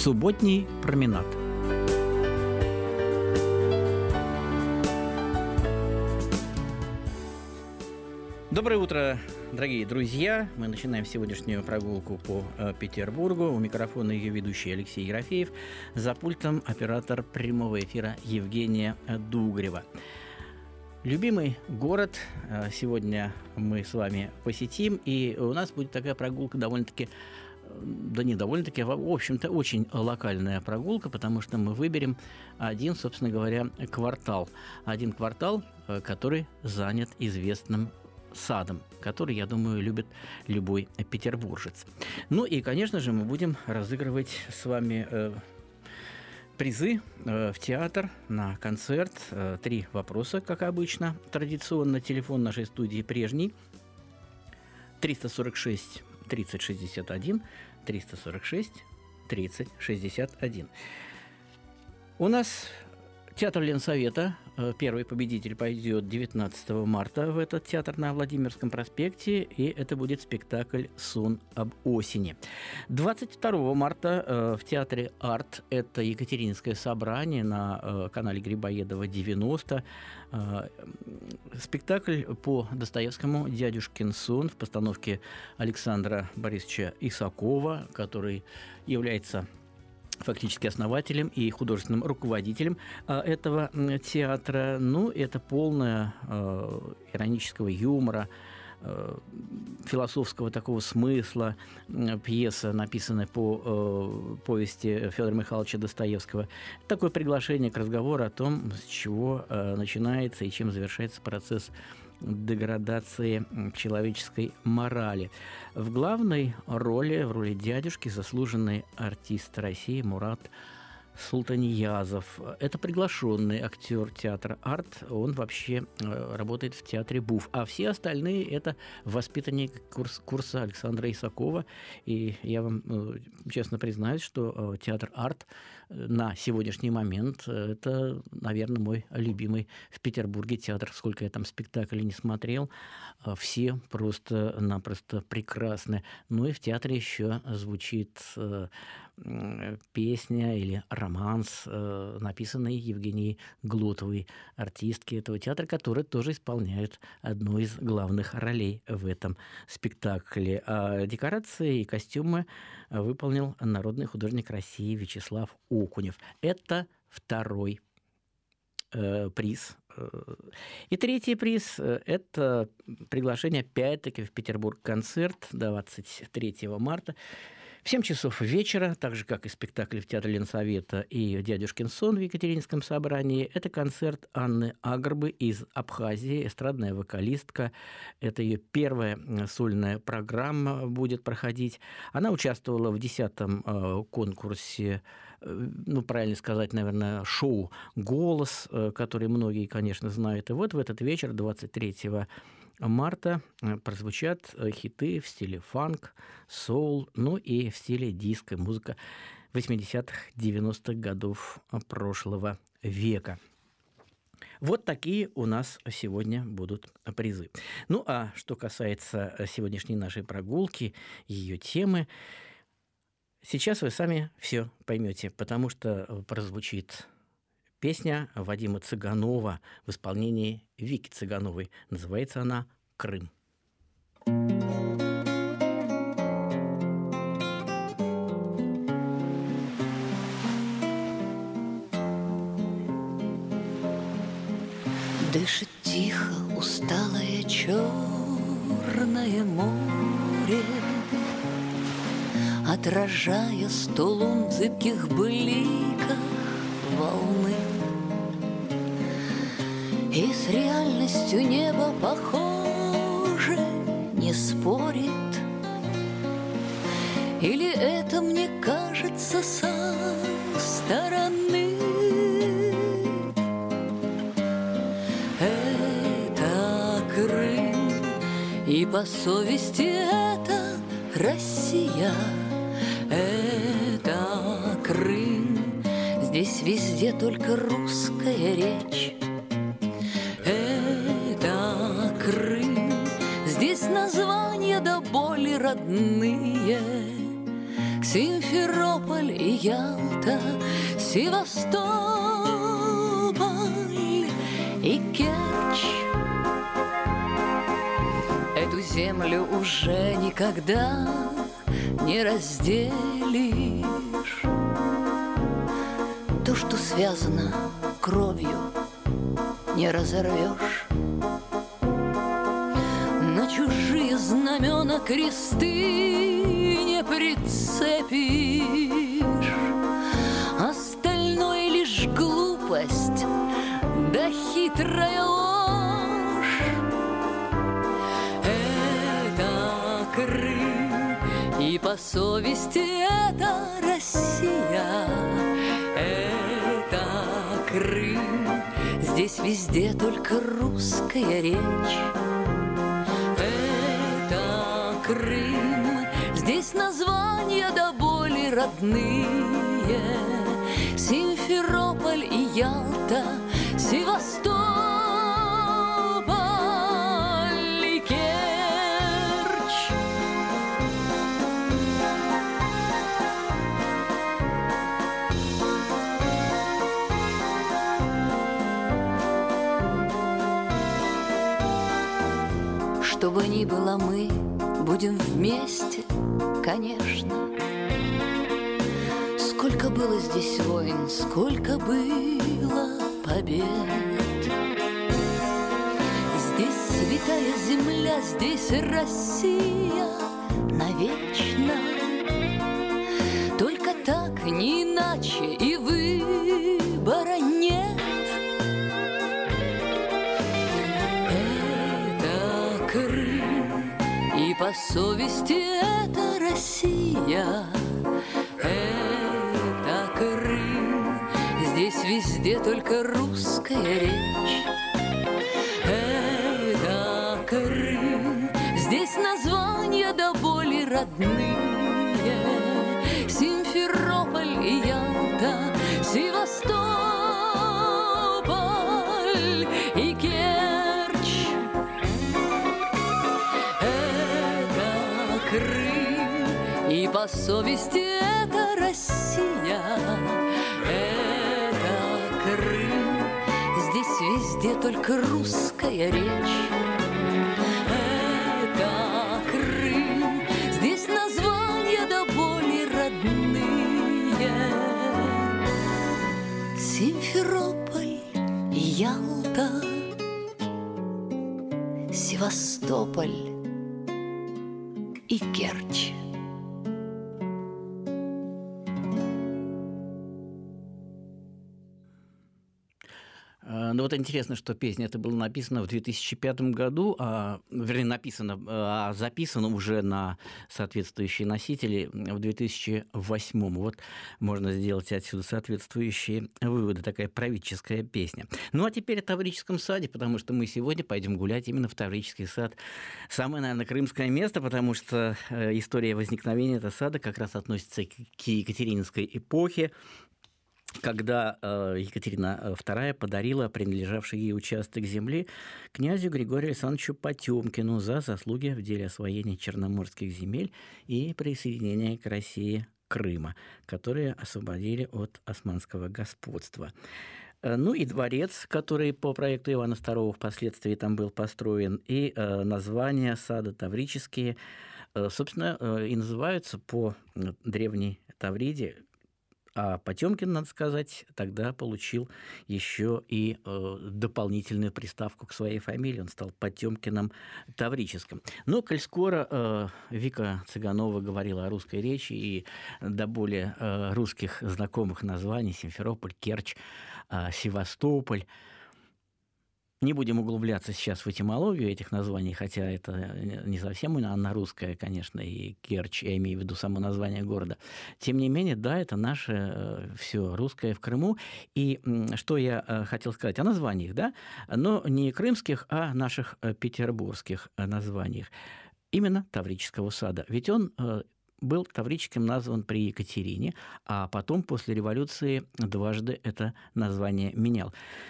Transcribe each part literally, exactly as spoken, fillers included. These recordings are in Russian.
Субботний променад. Доброе утро, дорогие друзья. Мы начинаем сегодняшнюю прогулку по э, Петербургу. У микрофона ее ведущий Алексей Ерофеев. За пультом оператор прямого эфира Евгения Дугрева. Любимый город э, сегодня мы с вами посетим. И у нас будет такая прогулка довольно-таки... Да не довольно-таки, в общем-то, очень локальная прогулка, потому что мы выберем один, собственно говоря, квартал. Один квартал, который занят известным садом, который, я думаю, любит любой петербуржец. Ну и, конечно же, мы будем разыгрывать с вами э, призы э, в театр, на концерт. Э, три вопроса, как обычно. Традиционно телефон нашей студии прежний. триста сорок шесть тридцать шестьдесят один, триста сорок шесть тридцать шестьдесят один. У нас театр Ленсовета. Первый победитель пойдет девятнадцатого марта в этот театр на Владимирском проспекте, и это будет спектакль «Сон об осени». двадцать второго марта в театре «Арт», это Екатерининское собрание на канале Грибоедова девяносто, спектакль по Достоевскому «Дядюшкин сон» в постановке Александра Борисовича Исакова, который является фактически основателем и художественным руководителем а, этого театра. Ну, это полное э, иронического юмора, э, философского такого смысла э, пьеса, написанная по э, повести Федора Михайловича Достоевского. Такое приглашение к разговору о том, с чего э, начинается и чем завершается процесс деградации человеческой морали. В главной роли, в роли дядюшки, заслуженный артист России Мурат Султаниязов. Это приглашенный актер театра «Арт». Он вообще работает в театре БУФ. А все остальные – это воспитанники курс, курса Александра Исакова. И я вам честно признаюсь, что театр «Арт» на сегодняшний момент – это, наверное, мой любимый в Петербурге театр. Сколько я там спектаклей не смотрел, все просто-напросто прекрасны. Ну и в театре еще звучит песня или романс, э, написанный Евгенией Глотовой, артистки этого театра, которая тоже исполняет одну из главных ролей в этом спектакле. А декорации и костюмы выполнил народный художник России Вячеслав Окунев. Это второй э, приз. И третий приз – это приглашение опять-таки в Петербург-концерт двадцать третьего марта. В семь часов вечера, так же, как и спектакль в театре Ленсовета и «Дядюшкин сон» в Екатерининском собрании, это концерт Анны Агрбы из Абхазии, эстрадная вокалистка. Это ее первая сольная программа будет проходить. Она участвовала в десятом э, конкурсе, э, ну, правильно сказать, наверное, шоу «Голос», э, который многие, конечно, знают. И вот в этот вечер, двадцать третьего марта, прозвучат хиты в стиле фанк, соул, ну и в стиле диско, музыка восьмидесятых, девяностых годов прошлого века. Вот такие у нас сегодня будут призы. Ну а что касается сегодняшней нашей прогулки, ее темы, сейчас вы сами все поймете, потому что прозвучит песня Вадима Цыганова в исполнении Вики Цыгановой. Называется она «Крым». Дышит тихо усталое черное море, отражая сто лун в зыбких бликах волны. И с реальностью небо, похоже, не спорит. Или это мне кажется со стороны? Это Крым, и по совести это Россия. Это Крым, здесь везде только русская речь. Это Крым, здесь названия до боли родные. Симферополь и Ялта, Севастополь и Керчь. Эту землю уже никогда не разделишь. То, что связано кровью, не разорвешь. На чужие знамена кресты не прицепишь. Остальное лишь глупость да хитрая ложь. Это Крым, и по совести это Россия. Это Крым, здесь везде только русская речь. Это Крым, здесь названия до боли родные. Симферополь и Ялта, Севастополь и Керчь. Что бы ни было, мы будем вместе, конечно. Сколько было здесь войн, сколько было побед. Здесь святая земля, здесь Россия навечно. Только так, не иначе, и выбора нет. Это Крым, и по совести это Россия. Это Крым, здесь везде только русская речь. Это Крым, здесь названия до боли родные. Симферополь и Ялта, Севастополь и Керчь. Это Крым, и по совести это Россия. Это Крым, здесь везде только русская речь. Это Крым, здесь названия до боли родные. Симферополь и Ялта, Севастополь и Керчь. Ну вот интересно, что песня эта была написана в две тысячи пятом году, а, вернее, написана, а записана уже на соответствующие носители в две тысячи восьмом. Вот можно сделать отсюда соответствующие выводы. Такая правительская песня. Ну а теперь о Таврическом саде, потому что мы сегодня пойдем гулять именно в Таврический сад. Самое, наверное, крымское место, потому что история возникновения этого сада как раз относится к Екатерининской эпохе, когда Екатерина вторая подарила принадлежавший ей участок земли князю Григорию Александровичу Потёмкину за заслуги в деле освоения черноморских земель и присоединения к России Крыма, которые освободили от османского господства. Ну и дворец, который по проекту Ивана второго впоследствии там был построен, и названия сада таврические, собственно, и называются по древней Тавриде. А Потёмкин, надо сказать, тогда получил еще и э, дополнительную приставку к своей фамилии. Он стал Потёмкиным Таврическим. Но, коль скоро э, Вика Цыганова говорила о русской речи и до более э, русских знакомых названий: Симферополь, Керчь, э, Севастополь. Не будем углубляться сейчас в этимологию этих названий, хотя это не совсем она русская, конечно, и Керчь, я имею в виду само название города. Тем не менее, да, это наше все русское в Крыму. И что я хотел сказать о названиях, да, но не крымских, а наших петербургских названиях. Именно Таврического сада. Ведь он был Таврическим назван при Екатерине, а потом после революции дважды это название менял.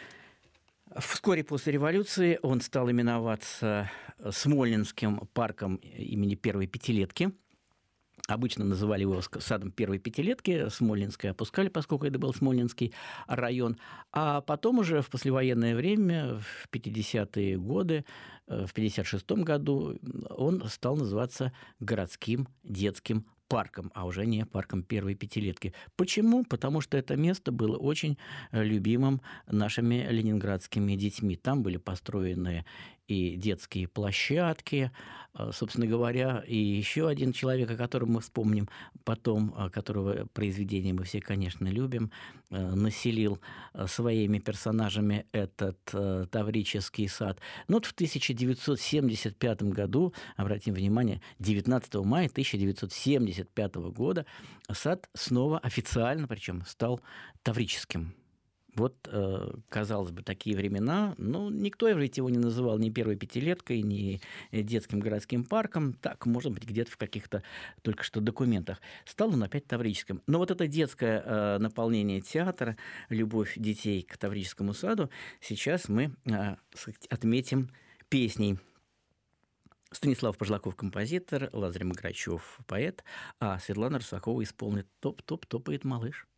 Вскоре после революции он стал именоваться Смольнинским парком имени первой пятилетки. Обычно называли его садом первой пятилетки, Смольнинской опускали, поскольку это был Смольнинский район. А потом уже в послевоенное время, в пятидесятые годы, в пятьдесят шестом году, он стал называться городским детским парком, а уже не парком первой пятилетки. Почему? Потому что это место было очень любимым нашими ленинградскими детьми. Там были построены и детские площадки, собственно говоря, и еще один человек, о котором мы вспомним потом, которого произведение мы все, конечно, любим, населил своими персонажами этот Таврический сад. Но вот в тысяча девятьсот семьдесят пятом году, обратим внимание, девятнадцатого мая тысяча девятьсот семьдесят пятого года сад снова официально, причем, стал Таврическим. Вот, казалось бы, такие времена, но никто ведь его не называл ни первой пятилеткой, ни детским городским парком. Так, может быть, где-то в каких-то только что документах. Стал он опять Таврическим. Но вот это детское наполнение театра, любовь детей к Таврическому саду, сейчас мы отметим песней. Станислав Пожлаков – композитор, Лазарь Маграчев – поэт, а Светлана Русакова исполнит «Топ-топ топает малыш».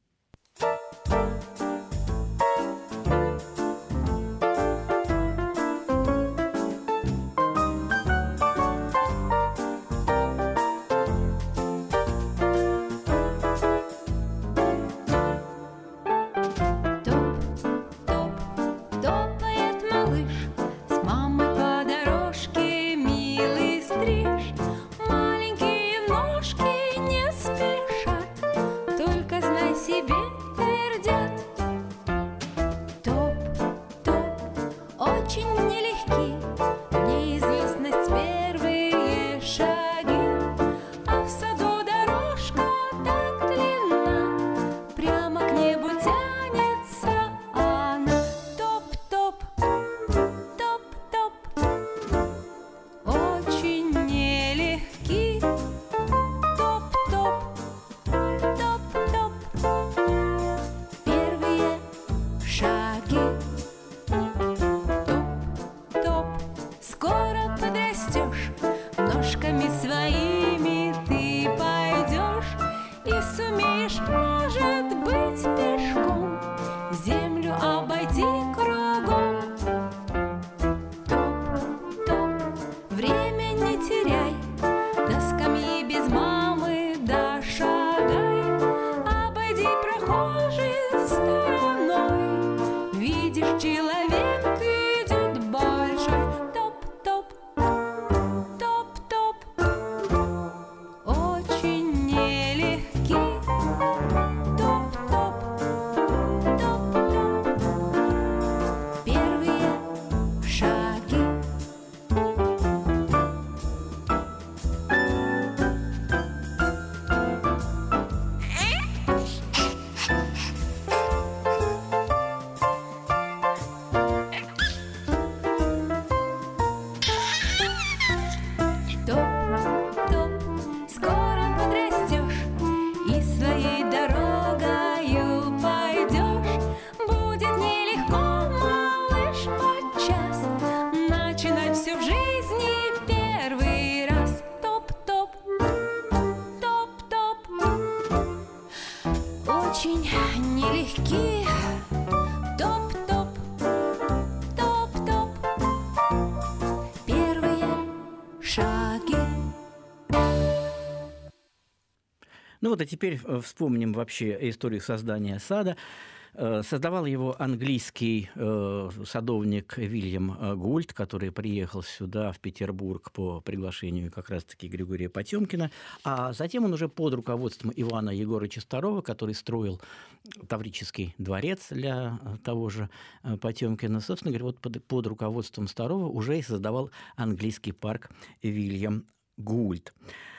Ну вот, а теперь вспомним вообще историю создания сада. Создавал его английский э, садовник Вильям Гульт, который приехал сюда, в Петербург, по приглашению как раз-таки Григория Потемкина. А затем он уже под руководством Ивана Егоровича Старого, который строил Таврический дворец для того же Потемкина, собственно говоря, вот под, под руководством Старого уже и создавал английский парк Вильям Гульт.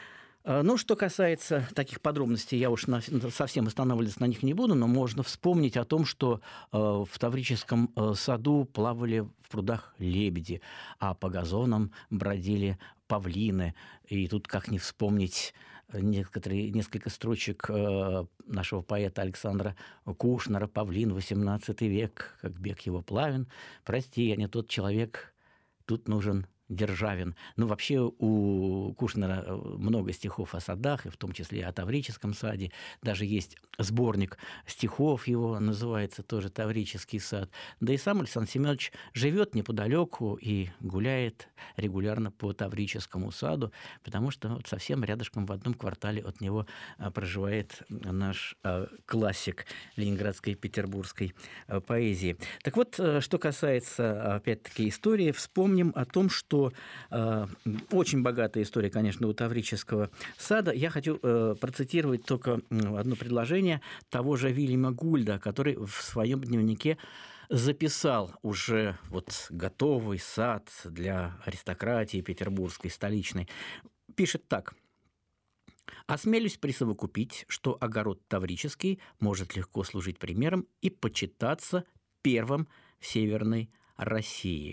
Ну, что касается таких подробностей, я уж на, совсем останавливаться на них не буду, но можно вспомнить о том, что э, в Таврическом э, саду плавали в прудах лебеди, а по газонам бродили павлины. И тут как не вспомнить некоторые, несколько строчек э, нашего поэта Александра Кушнера «Павлин, восемнадцатый век, как бег его плавен. Прости, я не тот человек, тут нужен Державин. Ну, вообще у Кушнера много стихов о садах, и в том числе о Таврическом саде. Даже есть сборник стихов его, называется тоже «Таврический сад». Да и сам Александр Семенович живет неподалеку и гуляет регулярно по Таврическому саду, потому что вот совсем рядышком в одном квартале от него проживает наш классик ленинградской и петербургской поэзии. Так вот, что касается, опять-таки, истории, вспомним о том, что э, очень богатая история, конечно, у Таврического сада. Я хочу э, процитировать только одно предложение того же Вильяма Гульда, который в своем дневнике записал уже вот готовый сад для аристократии петербургской, столичной. Пишет так. «Осмелюсь присовокупить, что огород Таврический может легко служить примером и почитаться первым в Северной России».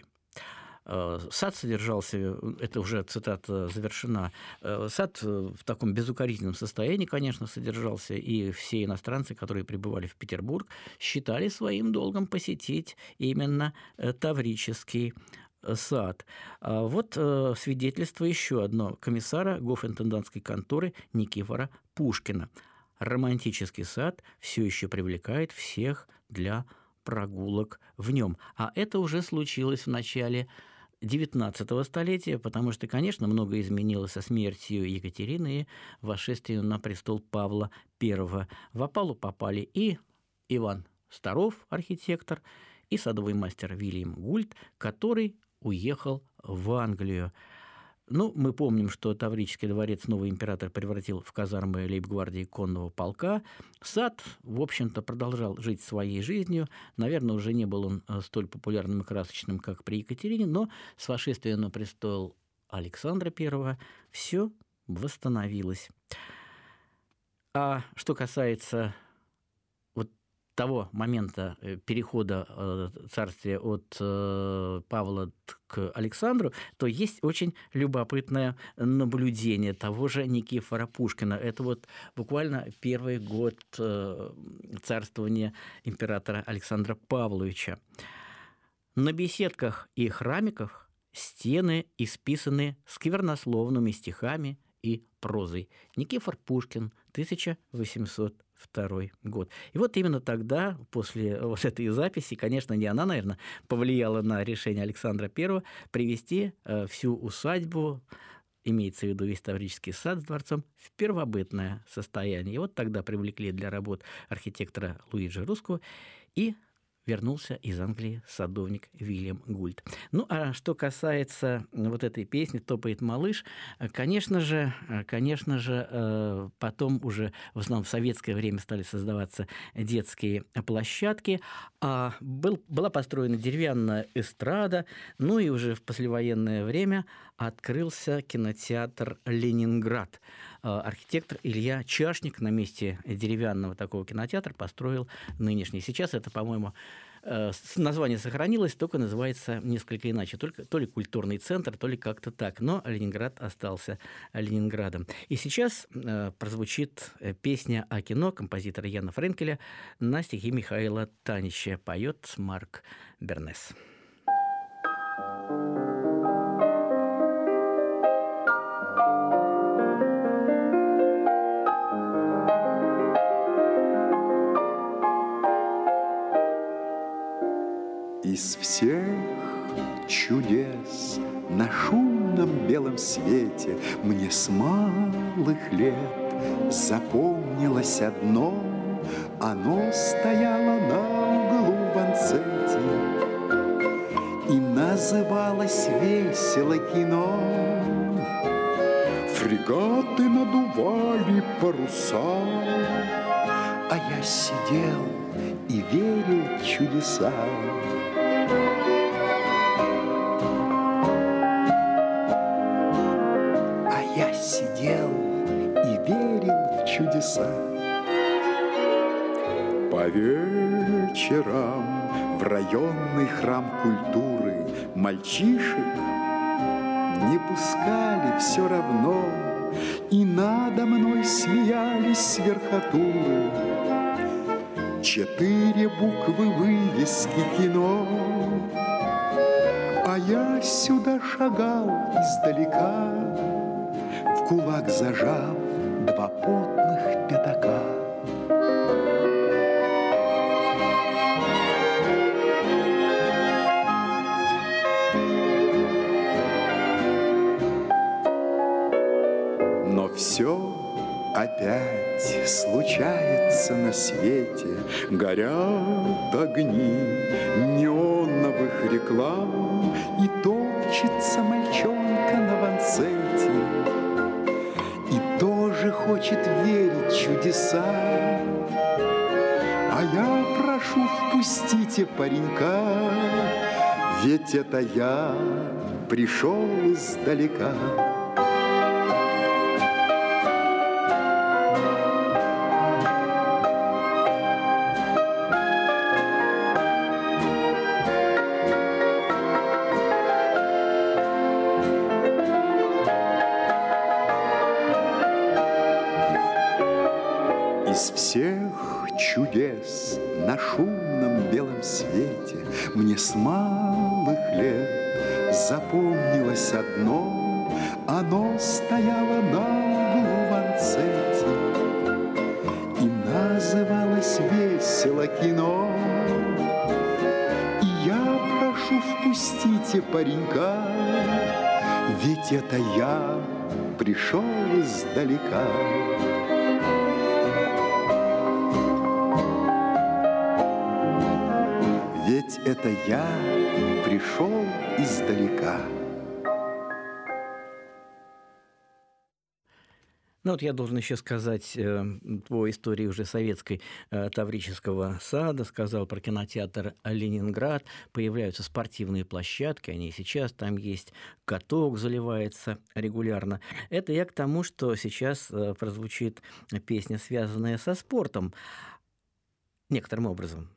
Сад содержался, это уже цитата завершена, сад в таком безукоризненном состоянии, конечно, содержался, и все иностранцы, которые прибывали в Петербург, считали своим долгом посетить именно Таврический сад. Вот свидетельство еще одно комиссара гофинтендантской конторы Никифора Пушкина. «Романтический сад все еще привлекает всех для прогулок в нем». А это уже случилось в начале девятнадцатого столетия, потому что, конечно, многое изменилось со смертью Екатерины и восшествием на престол Павла Первого. В опалу попали и Иван Старов, архитектор, и садовый мастер Вильям Гульд, который уехал в Англию. Ну, мы помним, что Таврический дворец новый император превратил в казармы лейб-гвардии конного полка. Сад, в общем-то, продолжал жить своей жизнью. Наверное, уже не был он столь популярным и красочным, как при Екатерине, но с восшествием на престол Александра Первого все восстановилось. А что касается того момента перехода царствия от Павла к Александру, то есть очень любопытное наблюдение того же Никифора Пушкина. Это вот буквально первый год царствования императора Александра Павловича. На беседках и храмиках стены исписаны сквернословными стихами и прозой. Никифор Пушкин, тысяча восемьсот второй год. И вот именно тогда, после вот этой записи, конечно, не она, наверное, повлияла на решение Александра Первого привести всю усадьбу, имеется в виду весь Таврический сад с дворцом, в первобытное состояние. И вот тогда привлекли для работ архитектора Луиджи Русского, и вернулся из Англии садовник Вильям Гульд. Ну, а что касается вот этой песни «Топает малыш», конечно же, конечно же, потом уже в основном в советское время стали создаваться детские площадки, а был, была построена деревянная эстрада, ну и уже в послевоенное время открылся кинотеатр «Ленинград». Архитектор Илья Чашник на месте деревянного такого кинотеатра построил нынешний. Сейчас это, по-моему, название сохранилось, только называется несколько иначе. Только, то ли культурный центр, то ли как-то так. Но Ленинград остался Ленинградом. И сейчас э, прозвучит песня о кино композитора Яна Френкеля на стихи Михаила Танича. Поет Марк Бернес. Из всех чудес на шумном белом свете мне с малых лет запомнилось одно. Оно стояло на углу в Анцете и называлось весело кино. Фрегаты надували паруса, а я сидел и верил в чудеса. А я сидел и верил в чудеса. По вечерам в районный храм культуры мальчишек не пускали все равно, и надо мной смеялись с верхотуры. Четыре буквы вывески кино, а я сюда шагал издалека, в кулак зажав два потных пятака. Но все опять случается на свете, горят огни неоновых реклам, и топчется мальчонка на вансете, и тоже хочет верить в чудеса. А я прошу, впустите паренька, ведь это я пришел издалека. Из всех чудес на шумном белом свете мне с малых лет запомнилось одно. Оно стояло на углу вансете и называлось весело кино. И я прошу, впустите паренька, ведь это я пришел издалека. Ведь это я пришел издалека. Ну вот я должен еще сказать э, по истории уже советской э, Таврического сада, сказал про кинотеатр «Ленинград». Появляются спортивные площадки, они и сейчас там есть, каток заливается регулярно. Это я к тому, что сейчас э, прозвучит песня, связанная со спортом, некоторым образом.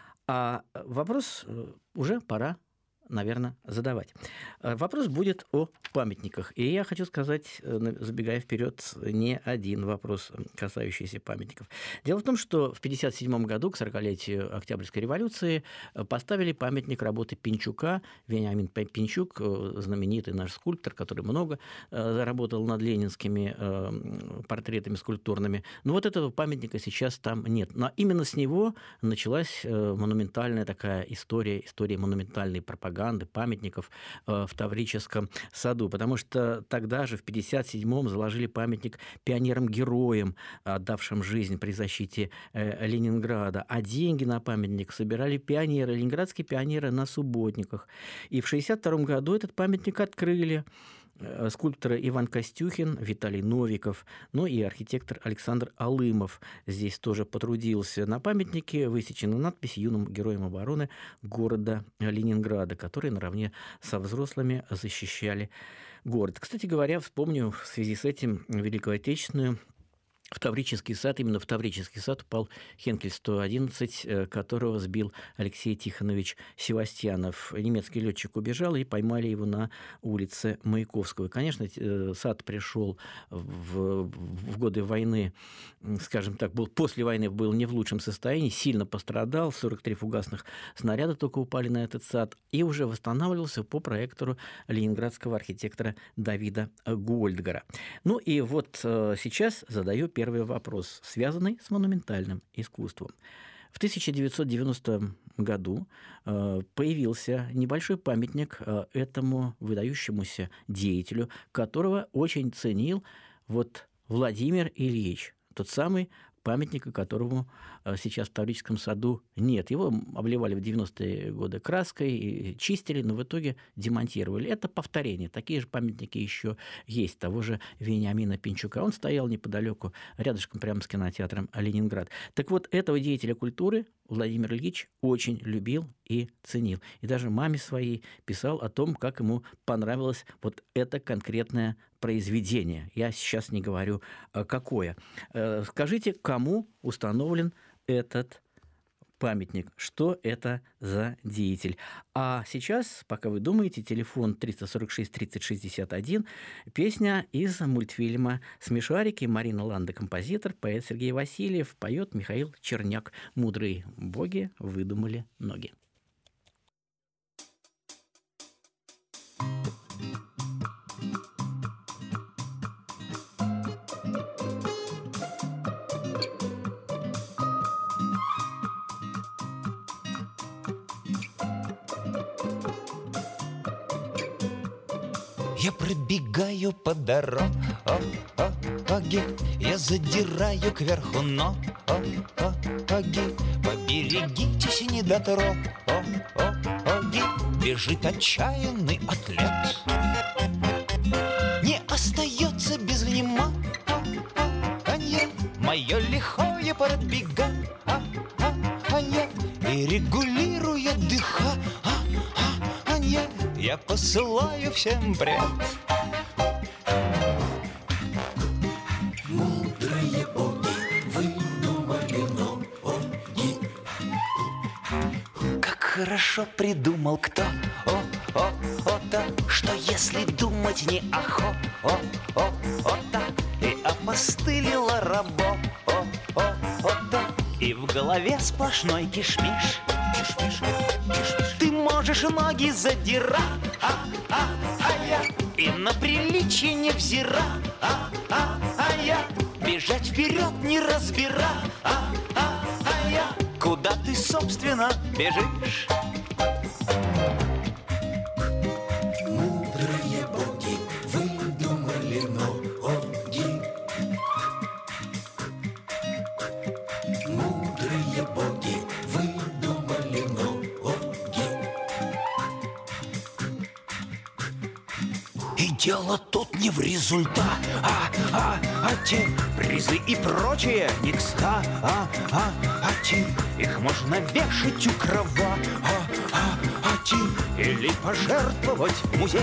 А вопрос уже пора, наверное, задавать. Вопрос будет о памятниках. И я хочу сказать, забегая вперед, не один вопрос, касающийся памятников. Дело в том, что в тысяча девятьсот пятьдесят седьмом году, к сорокалетию Октябрьской революции, поставили памятник работы Пинчука. Вениамин Пинчук, знаменитый наш скульптор, который много работал над ленинскими портретами скульптурными. Но вот этого памятника сейчас там нет. Но именно с него началась монументальная такая история, история монументальной пропаганды, памятников в Таврическом саду, потому что тогда же, в пятьдесят седьмом, заложили памятник пионерам-героям, отдавшим жизнь при защите Ленинграда, а деньги на памятник собирали пионеры, ленинградские пионеры на субботниках. И в шестьдесят втором году этот памятник открыли. Скульпторы Иван Костюхин, Виталий Новиков, ну и архитектор Александр Алымов здесь тоже потрудился. На памятнике высечена надпись юным героям обороны города Ленинграда, которые наравне со взрослыми защищали город. Кстати говоря, вспомню в связи с этим Великую Отечественную. В Таврический сад, именно в Таврический сад упал Хенкель сто одиннадцать, которого сбил Алексей Тихонович Севастьянов. Немецкий летчик убежал, и поймали его на улице Маяковского. Конечно, сад пришел в, в годы войны, скажем так, был, после войны был не в лучшем состоянии, сильно пострадал, сорок три фугасных снаряда только упали на этот сад, и уже восстанавливался по проекту ленинградского архитектора Давида Гольдгара. Ну и вот сейчас задаю первый вопрос, связанный с монументальным искусством. В тысяча девятьсот девяностом году появился небольшой памятник этому выдающемуся деятелю, которого очень ценил вот Владимир Ильич, тот самый, памятника которому сейчас в Таврическом саду нет. Его обливали в девяностые годы краской, и чистили, но в итоге демонтировали. Это повторение. Такие же памятники еще есть того же Вениамина Пинчука. Он стоял неподалеку, рядышком прямо с кинотеатром «Ленинград». Так вот, этого деятеля культуры Владимир Ильич очень любил и ценил. И даже маме своей писал о том, как ему понравилось вот это конкретное произведение. Я сейчас не говорю, какое. Скажите, кому установлен этот памятник? Что это за деятель? А сейчас, пока вы думаете, телефон триста сорок шесть тридцать шестьдесят один, песня из мультфильма «Смешарики». Марина Ланда, композитор, поэт Сергей Васильев, поет Михаил Черняк. «Мудрые боги выдумали ноги». Я пробегаю по дороге, я задираю кверху ноги. Поберегитесь, недотроги, бежит отчаянный атлет. Не остается без внимания мое лихое пробегание, и регулируя дыхание, я посылаю всем привет. Мудрые боги выдумали ноги. Как хорошо придумал кто, о, о, о-то, что если думать не охо, о, о, о-то, и опостылила работа, о, о, о-то, и в голове сплошной кишмиш. Кишмиш, кишмиш. Ты можешь ноги задирать, а, а, а я, и на приличие не взира, а, а, а я, бежать вперед не разбира, а, а, а я, куда ты, собственно, бежишь? Мудрые боги выдумали ноги. Мудрые боги выдумали ноги. И дело тут не в результате, а, а, а те призы и прочее не кстати, а, а, а те, их можно вешать у кровати, а, а, а те, или пожертвовать в музей.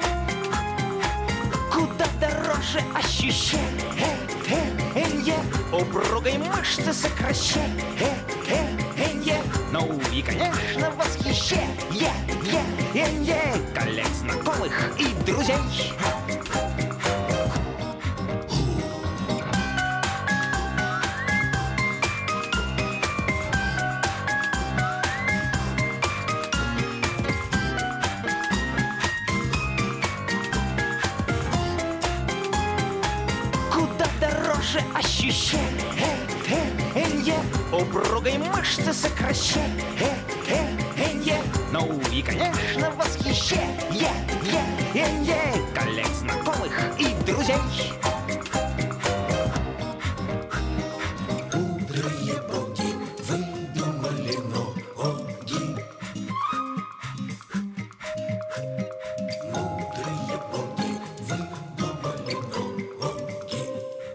Куда дороже ощущение упругой мышцы сокращение, ну и, конечно, восхищение коллег, знакомых и друзей. Ощущение упругой мышцы сокращение, ну и, конечно, восхищение коллег, знакомых и друзей. Мудрые боги выдумали ноги. Мудрые боги выдумали ноги.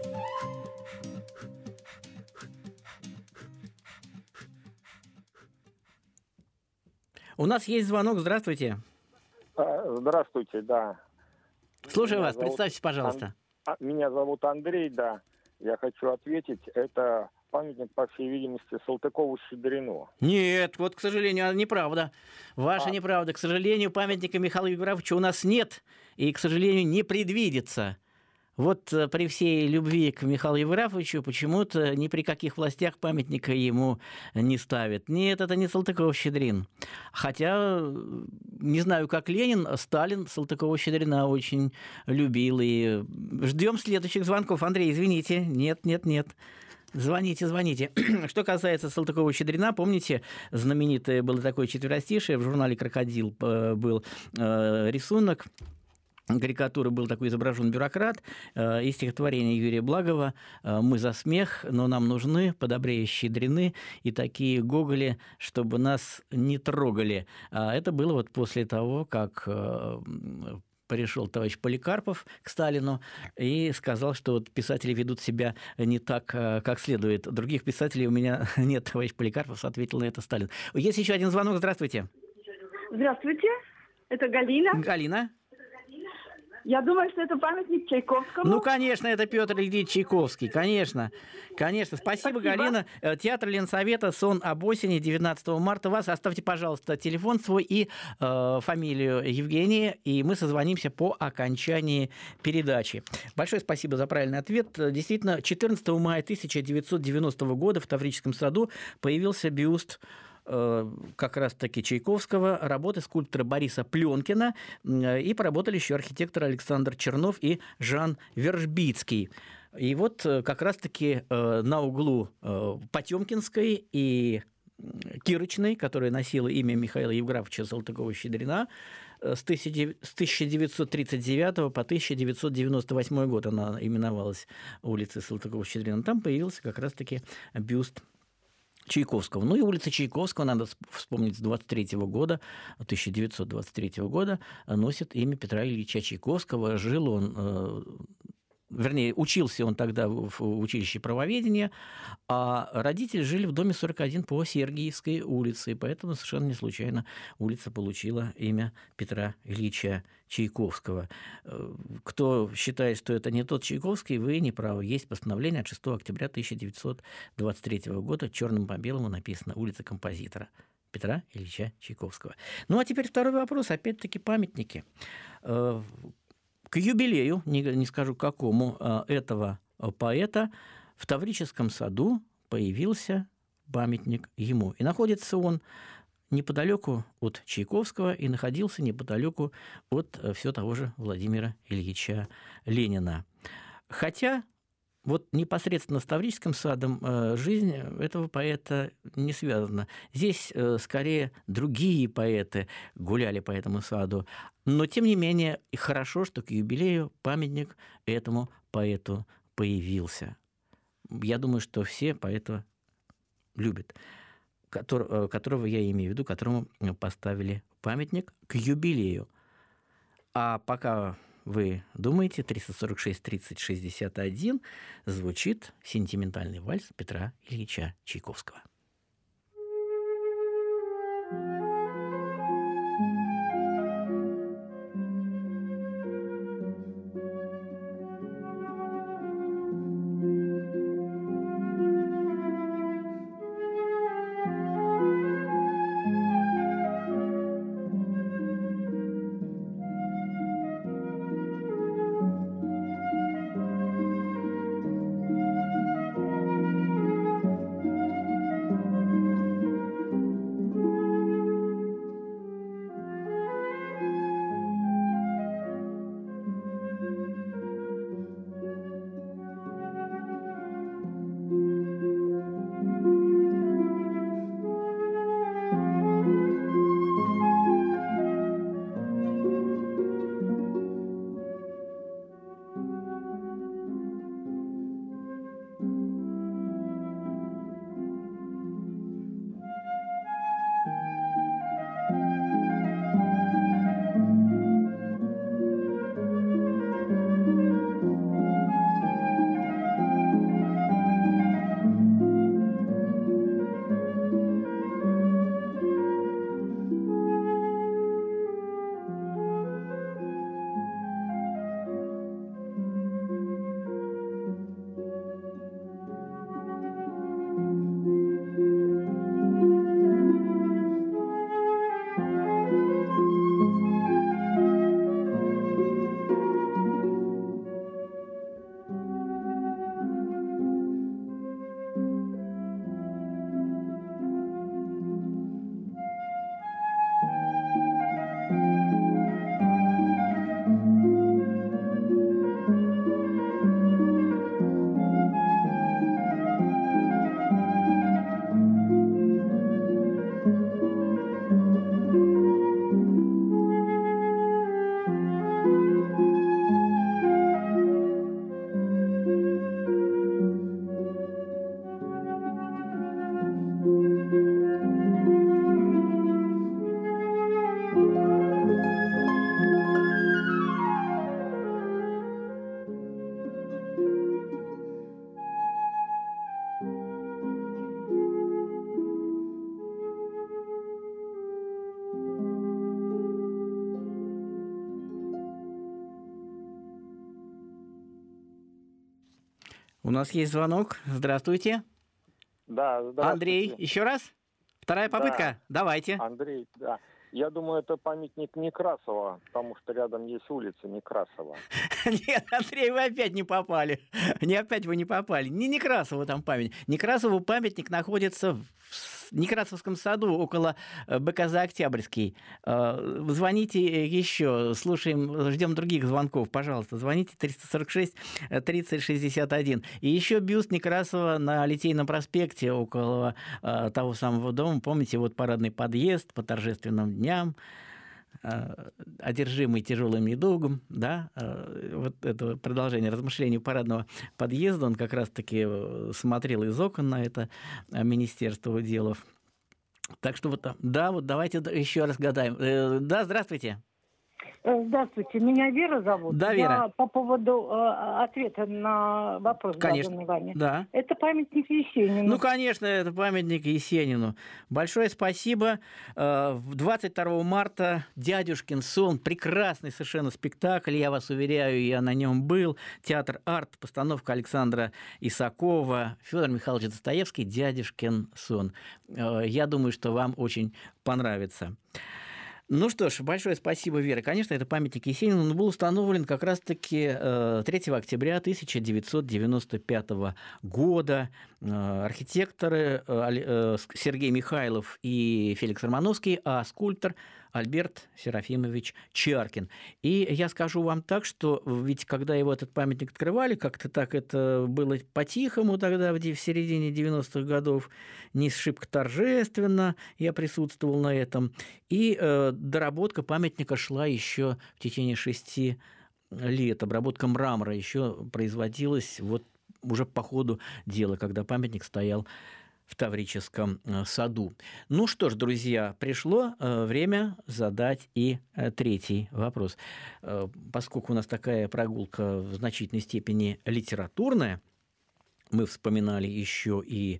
У нас есть звонок. Здравствуйте. Здравствуйте, да. Слушаю Меня вас. зовут Представьтесь, пожалуйста. Ан... Меня зовут Андрей, да. Я хочу ответить. Это памятник, по всей видимости, Салтыкову-Щедрину. Нет, вот, к сожалению, неправда. Ваша А. неправда. К сожалению, памятника Михаилу Евграфовичу у нас нет. И, к сожалению, не предвидится. Вот э, при всей любви к Михаилу Евграфовичу почему-то ни при каких властях памятника ему не ставят. Нет, это не Салтыков-Щедрин. Хотя, не знаю, как Ленин, Сталин Салтыкова-Щедрина очень любил. И ждем следующих звонков. Андрей, извините. Нет, нет, нет. Звоните, звоните. Что касается Салтыкова-Щедрина, помните, знаменитое было такое четверостишее, в журнале «Крокодил» был э, рисунок, карикатуры, был такой изображен бюрократ, э, из стихотворения Юрия Благова «Мы за смех, но нам нужны подобрее щедрины и такие гоголи, чтобы нас не трогали». А это было вот после того, как э, пришел товарищ Поликарпов к Сталину и сказал, что вот писатели ведут себя не так, как следует. Других писателей у меня нет, товарищ Поликарпов, ответил на это Сталин. Есть еще один звонок. Здравствуйте. Здравствуйте. Это Галина. Галина. Я думаю, что это памятник Чайковскому. Ну, конечно, это Петр Ильич Чайковский, конечно. Конечно. Спасибо, Спасибо. Галина. Театр Ленсовета, «Сон об осени», девятнадцатого марта. Вас оставьте, пожалуйста, телефон свой и э, фамилию Евгения, и мы созвонимся по окончании передачи. Большое спасибо за правильный ответ. Действительно, четырнадцатого мая тысяча девятьсот девяностого года в Таврическом саду появился бюст как раз-таки Чайковского, работы скульптора Бориса Пленкина, и поработали еще архитекторы Александр Чернов и Жан Вержбицкий. И вот как раз-таки на углу Потемкинской и Кирочной, которая носила имя Михаила Евграфовича Салтыкова-Щедрина, с тысяча девятьсот тридцать девятого по тысяча девятьсот девяносто восьмой год она именовалась улицей Салтыкова-Щедрина. Там появился как раз-таки бюст Чайковского. Ну и улица Чайковского, надо вспомнить, с двадцать третьего года, тысяча девятьсот двадцать третьего года, носит имя Петра Ильича Чайковского. Жил он, вернее, учился он тогда в училище правоведения, а родители жили в доме сорок один по Сергиевской улице, и поэтому совершенно не случайно улица получила имя Петра Ильича Чайковского. Кто считает, что это не тот Чайковский, вы не правы. Есть постановление от шестого октября тысяча девятьсот двадцать третьего года, черным по белому написано «Улица композитора Петра Ильича Чайковского». Ну а теперь второй вопрос, опять-таки памятники. К юбилею, не, не скажу какому, этого поэта в Таврическом саду появился памятник ему. И находится он неподалеку от Чайковского и находился неподалеку от все того же Владимира Ильича Ленина. Хотя вот непосредственно с Таврическим садом жизнь этого поэта не связана. Здесь скорее другие поэты гуляли по этому саду. Но, тем не менее, и хорошо, что к юбилею памятник этому поэту появился. Я думаю, что все поэта любят, которого я имею в виду, которому поставили памятник к юбилею. А пока вы думаете, триста сорок шесть тридцать шестьдесят один звучит сентиментальный вальс Петра Ильича Чайковского. У нас есть звонок. Здравствуйте. Да, здравствуйте. Андрей, еще раз? Вторая попытка? Да. Давайте. Андрей, да. Я думаю, это памятник Некрасова, потому что рядом есть улица Некрасова. Нет, Андрей, вы опять не попали. Не опять вы не попали. Не Некрасова там памятник. Некрасову памятник находится в Некрасовском саду около БКЗ «Октябрьский». Звоните еще, слушаем, ждем других звонков, пожалуйста. Звоните триста сорок шесть тридцать шестьдесят один. И еще бюст Некрасова на Литейном проспекте около того самого дома. Помните, вот парадный подъезд по торжественным дням. одержимый тяжелым недугом, да, вот это продолжение размышлений парадного подъезда, он как раз-таки смотрел из окон на это Министерство уделов. Так что вот, да, вот давайте еще раз гадаем. Да, здравствуйте. Здравствуйте, меня Вера зовут. Да, Вера. Я по поводу э, ответа на вопрос, конечно, заданный вами. Да. Это памятник Есенину. Ну, конечно, это памятник Есенину. Большое спасибо. двадцать второго марта «Дядюшкин сон». Прекрасный совершенно спектакль, я вас уверяю, я на нем был. Театр «Арт», постановка Александра Исакова, Федор Михайлович Достоевский «Дядюшкин сон». Я думаю, что вам очень понравится. Ну что ж, большое спасибо, Вера. Конечно, это памятник Есенину, он был установлен как раз-таки третьего октября тысяча девятьсот девяносто пятого года. Архитекторы Сергей Михайлов и Феликс Романовский, а скульптор Альберт Серафимович Чаркин. И я скажу вам так, что ведь когда его этот памятник открывали, как-то так это было по-тихому тогда, в середине девяностых годов, не шибко торжественно, я присутствовал на этом. И э, доработка памятника шла еще в течение шести лет. Обработка мрамора еще производилась вот уже по ходу дела, когда памятник стоял в Таврическом саду. Ну что ж, друзья, пришло время задать и третий вопрос. Поскольку у нас такая прогулка в значительной степени литературная, мы вспоминали еще и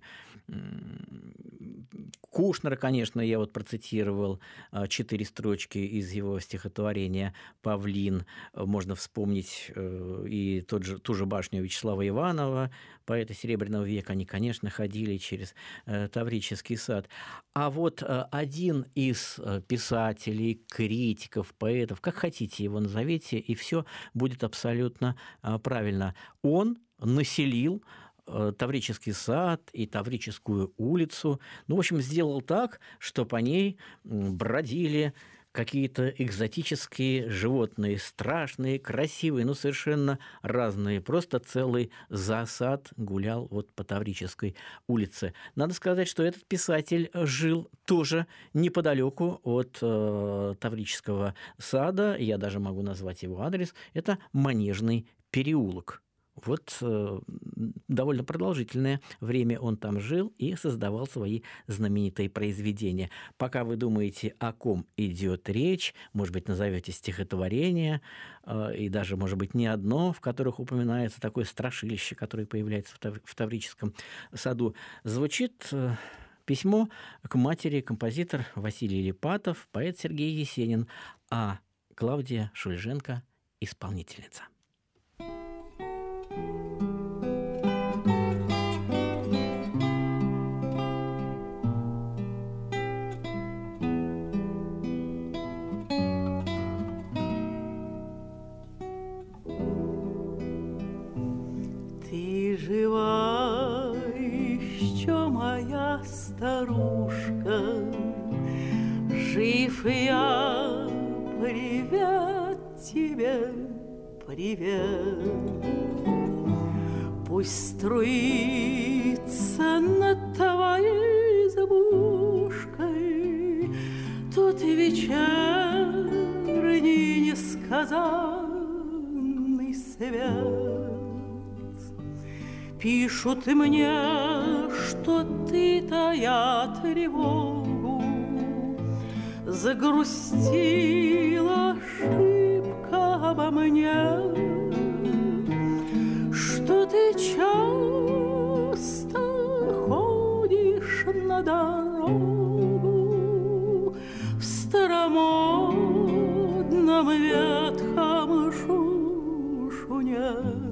Кушнера, конечно, я вот процитировал четыре строчки из его стихотворения «Павлин». Можно вспомнить и тот же, ту же башню Вячеслава Иванова, поэта Серебряного века. Они, конечно, ходили через Таврический сад. А вот один из писателей, критиков, поэтов, как хотите его назовите, и все будет абсолютно правильно. Он населил Таврический сад и Таврическую улицу. Ну, в общем, сделал так, что по ней бродили какие-то экзотические животные, страшные, красивые, но совершенно разные. Просто целый засад гулял вот по Таврической улице. Надо сказать, что этот писатель жил тоже неподалеку от э, Таврического сада. Я даже могу назвать его адрес. Это Манежный переулок. Вот э, довольно продолжительное время он там жил и создавал свои знаменитые произведения. Пока вы думаете, о ком идет речь, может быть, назовете стихотворение, э, и даже, может быть, не одно, в которых упоминается такое страшилище, которое появляется в, Тав- в Таврическом саду, звучит э, письмо к матери композитор Василий Липатов, поэт Сергей Есенин, а Клавдия Шульженко – исполнительница. Ты жива еще, моя старушка, жив я, привет тебе, привет. Пусть струится над твоей избушкой тот вечерний несказанный свет. Пишут мне, что ты, тая тревогу, загрустила шибко обо мне, что ты часто ходишь на дорогу в старомодном ветхом шушуне.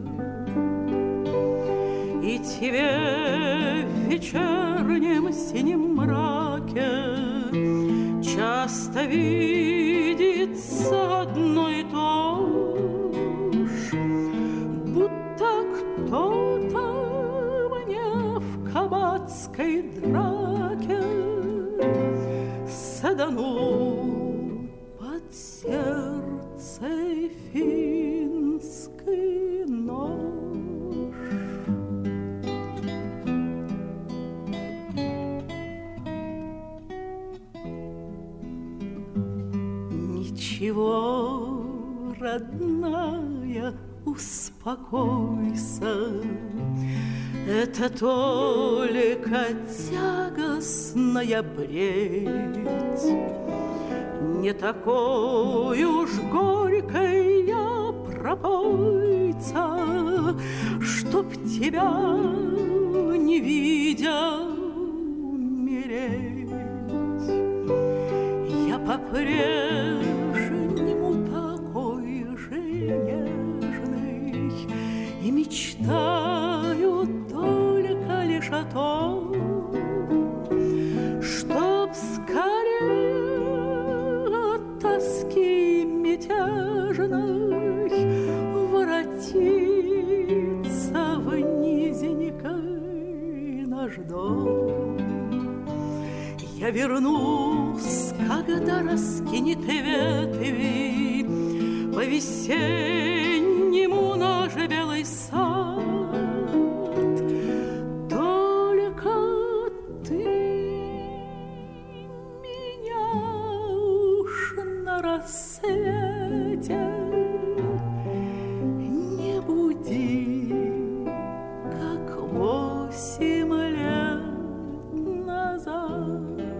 И тебе в вечернем синем мраке часто видится одно и то ж, будто кто-то мне в кабацкой драке саданул под сердце финский нож. Ничего, родная, успокойся, это только тягостная бредь. Не такой уж горькая пропойца, чтоб тебя, не видя, умереть. Я по-прежнему такой же нежный и мечтаю только лишь о том, чтоб скорее от тоски мятежной воротиться в низенький наш дом. Я вернусь, когда раскинет ветви по-весеннему наш белый сад. Только ты меня уж на рассвете не буди, как восемь лет назад.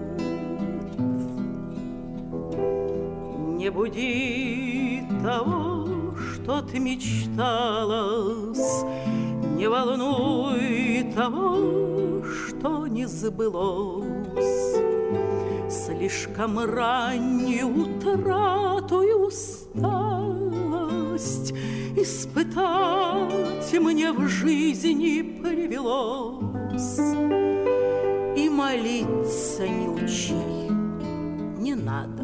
Не буди того, что ты мечталась, не волнуй того, что не сбылось. Слишком раннюю утрату и усталость испытать мне в жизни привелось. И молиться не учи, не надо.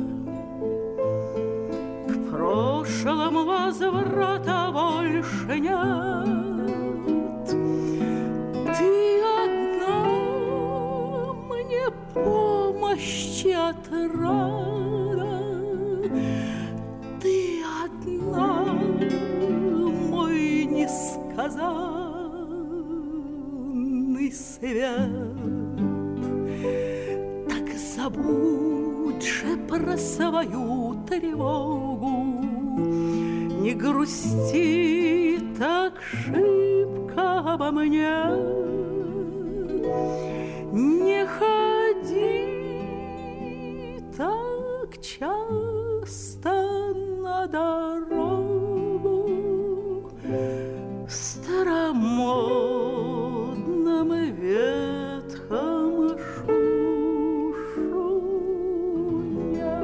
К прошлому возврата больше нет. Ты одна мне помощи отрада, ты одна мой несказанный свет. Так забудь же про свою тревогу, не грусти так шибко обо мне, не ходи так часто на дорогу старомодным ветхом шушуня.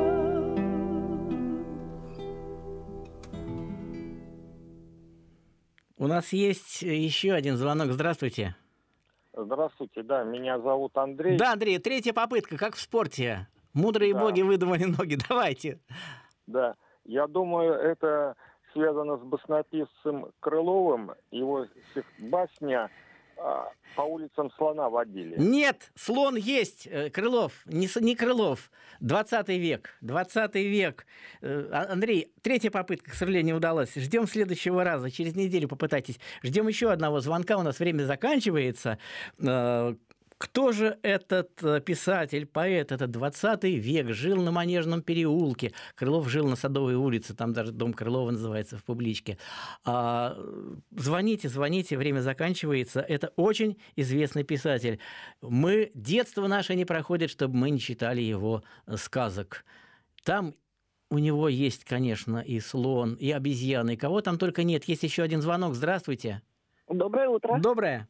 У нас есть еще один звонок. Здравствуйте. Здравствуйте, да, меня зовут Андрей. Да, Андрей, третья попытка, как в спорте. Мудрые Да. боги выдумали ноги. Давайте. Да, я думаю, это связано с баснописцем Крыловым. Его басня а, «По улицам слона водили». Нет, слон есть. э, Крылов, не, с- не Крылов. двадцатый век. двадцатый век. Э, А- Андрей, третья попытка, к сожалению, не удалась. Ждем следующего раза. Через неделю попытайтесь. Ждем еще одного звонка. У нас время заканчивается. Э, Кто же этот э, писатель, поэт, это двадцатый век, жил на Манежном переулке. Крылов жил на Садовой улице, там даже дом Крылова называется в публичке. А, звоните, звоните, время заканчивается. Это очень известный писатель. Мы, детство наше не проходит, чтобы мы не читали его э, сказок. Там у него есть, конечно, и слон, и обезьяны, и кого там только нет. Есть еще один звонок. Здравствуйте. Доброе утро. Доброе.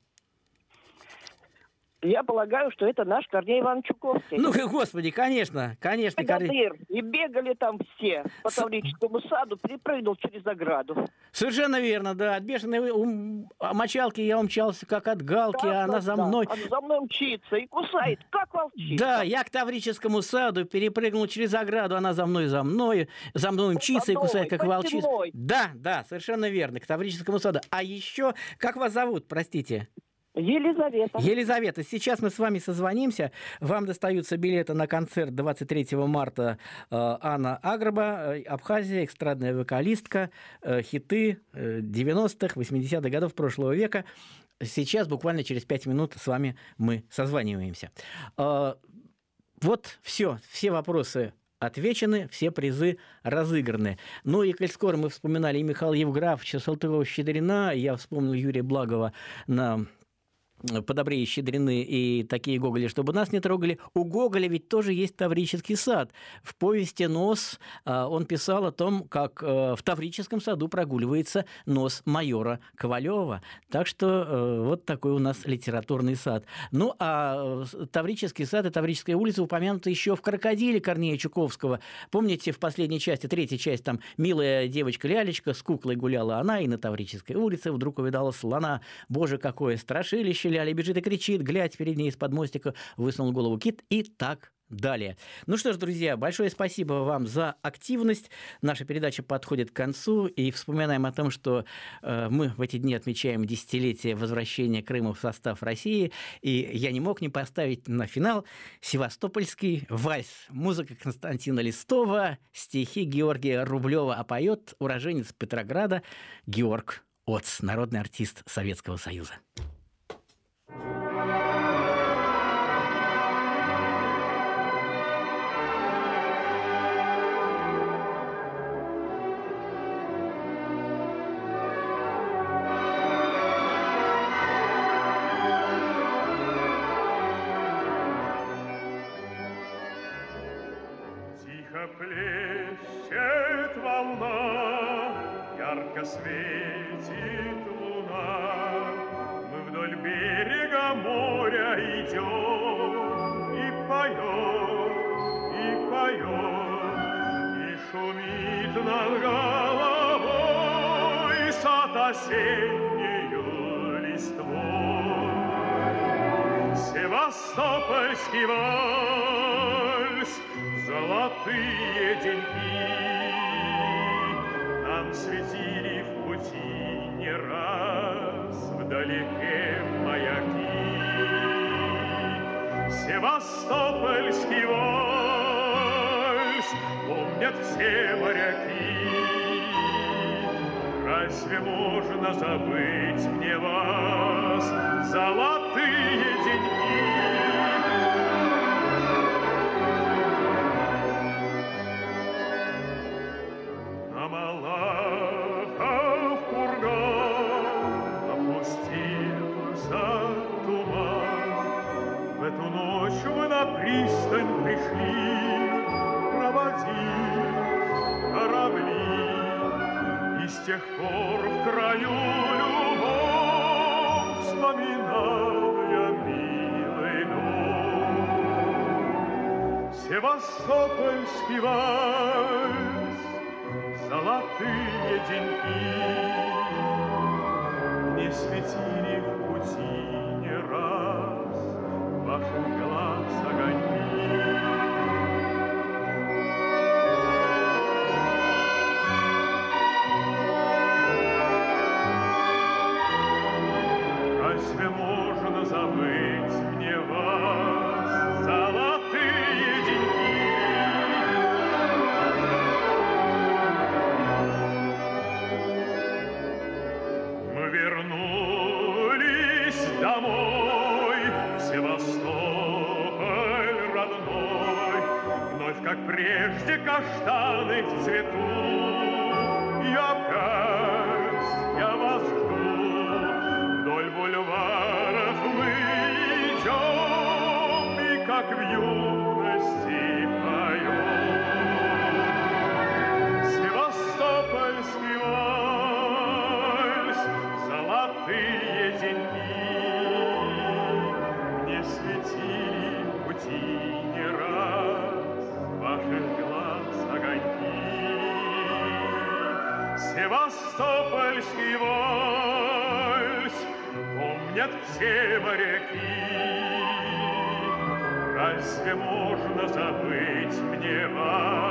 Я полагаю, что это наш Корней Иванович Чуковский. Ну, господи, конечно, конечно. Корней. Богатырь. И бегали там все по Таврическому саду, перепрыгнул через ограду. Совершенно верно, да. От бешеной ум- мочалки я умчался, как от галки, Да, а она да, за да. мной. Она за мной мчится и кусает, как волчица. Да, я к Таврическому саду перепрыгнул через ограду, она за мной, за мной, за мной мчится и Садовой, кусает, как по волчица. стенной. Да, да, совершенно верно, к Таврическому саду. А еще, как вас зовут, простите? Елизавета. Елизавета, сейчас мы с вами созвонимся. Вам достаются билеты на концерт двадцать третьего марта э, Анна Аграба, э, Абхазия, эстрадная вокалистка, э, хиты э, девяностых, восьмидесятых годов прошлого века. Сейчас, буквально через пять минут, с вами мы созваниваемся. Э, вот все, все вопросы отвечены, все призы разыграны. Ну и, коль скоро мы вспоминали и Михаила Евграфовича, Салтыкова-Щедрина, я вспомнил Юрия Благова на «Подобрее Щедрины» и «Такие Гоголи, чтобы нас не трогали». У Гоголя ведь тоже есть Таврический сад. В повести «Нос» он писал о том, как в Таврическом саду прогуливается нос майора Ковалева. Так что вот такой у нас литературный сад. Ну, а Таврический сад и Таврическая улица упомянуты еще в «Крокодиле» Корнея Чуковского. Помните, в последней части, третьей части, там милая девочка Лялечка с куклой гуляла она, и на Таврической улице вдруг увидала слона. Боже, какое страшилище! Ляля бежит и кричит, глядь, перед ней из-под мостика высунул голову кит, и так далее. Ну что ж, друзья, большое спасибо вам за активность. Наша передача подходит к концу, и вспоминаем о том, что э, мы в эти дни отмечаем десятилетие возвращения Крыма в состав России, и я не мог не поставить на финал севастопольский вальс. Музыка Константина Листова, стихи Георгия Рублева, а поет уроженец Петрограда Георг Оц, народный артист Советского Союза. Плещет волна, ярко светит луна. Мы вдоль берега моря идем, и поет, и поет, и шумит над головой сад осеннею листвой. Севастопольский вальс, золотые деньги нам светили в пути не раз вдалеке маяки. Севастопольский вальс помнят все моряки. Разве можно забыть мне вас, золотые деньги? Пристань пришли проводить корабли, и с тех пор в краю любовь вспоминал я милый дом. Севастопольский вальс, золотые деньги не светили в пути ни раз ваших глаз огоньки. Разве можно забыть мне вас, золотые деньги? Мы вернулись домой, Севастополь родной, вновь, как прежде, каштаны в цвету. И опять я вас жду, вдоль бульваров мы идем, и как в юности поем. Севастопольский вальс, золотые деньги не светили в пути ни раз ваших глаз огоньки. Севастопольский вальс помнят все моряки. Разве можно забыть мне вас,